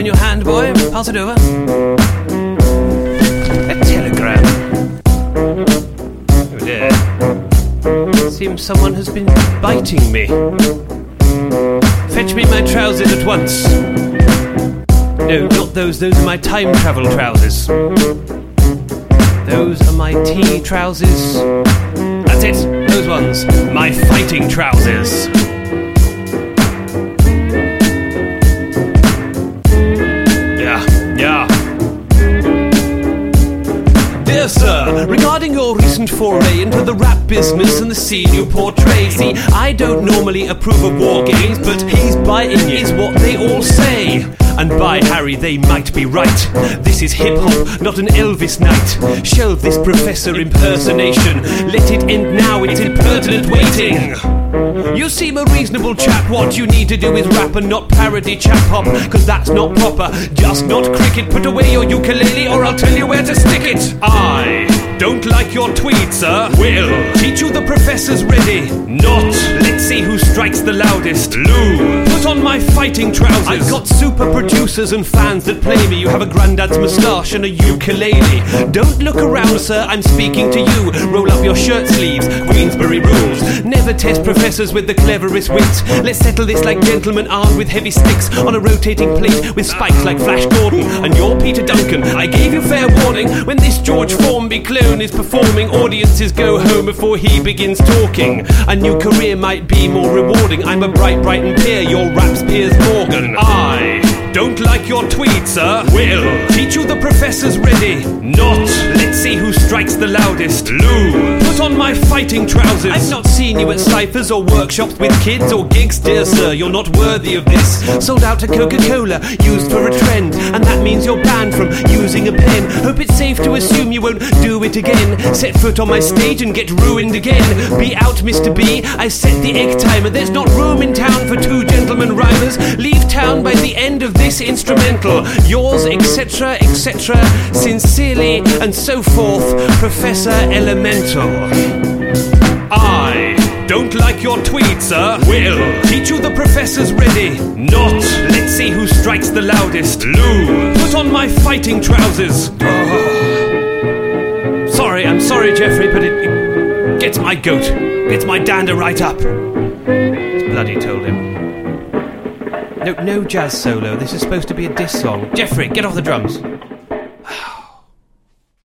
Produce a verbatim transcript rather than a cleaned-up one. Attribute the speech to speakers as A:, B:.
A: your hand, boy. Pass it over. A telegram. Oh dear. Seems someone has been biting me. Fetch me my trousers at once. No, not those. Those are my time travel trousers. Those are my tea trousers. That's it. Those ones. My fighting trousers. Dear sir, regarding your recent foray into the rap business and the scene you portray, see, I don't normally approve of war games, but he's biting is what they all say. And by Harry, they might be right. This is hip-hop, not an Elvis night. Shelve this professor impersonation. Let it end now, it's impertinent waiting. You seem a reasonable chap. What you need to do is rap and not parody chap-hop, cause that's not proper, just not cricket. Put away your ukulele or I'll tell you where to stick it. I don't like your tweet, sir. Will teach you the professor's ready. Not. Let's see who strikes the loudest. Lou. Put on my fighting trousers. I've got super producers and fans that play me. You have a granddad's moustache and a ukulele. Don't look around, sir, I'm speaking to you. Roll up your shirt sleeves, Queensberry rules. Never test professors with the cleverest wits. Let's settle this like gentlemen armed with heavy sticks on a rotating plate with spikes like Flash Gordon. And you're Peter Duncan. I gave you fair warning. When this George Formby clone is performing, audiences go home before he begins talking. A new career might be more rewarding. I'm a bright Brighton peer, your rap's Piers Morgan. I don't like your tweet, sir. Will teach you the professor's ready. Not. Let's see who strikes the loudest. Lou. Put on my fighting trousers. I've not seen you at ciphers or workshops with kids or gigs, dear sir. You're not worthy of this. Sold out to Coca-Cola, used for a trend, and that means you're banned from using a pen. Hope it's safe to assume you won't do it again. Set foot on my stage and get ruined again. Be out, Mister B. I set the egg timer. There's not room in town for two gentlemen rhymers. Leave town by the end of this instrumental. Yours, etc, etc, sincerely and so forth, Professor Elemental. I don't like your tweet, sir. Will teach you the professor's ready. Not. Let's see who strikes the loudest. Lou. Put on my fighting trousers. Oh. Sorry, I'm sorry, Geoffrey, but it, it gets my goat. Gets my dander right up. It's bloody told him. No, no jazz solo. This is supposed to be a diss song. Geoffrey, get off the drums.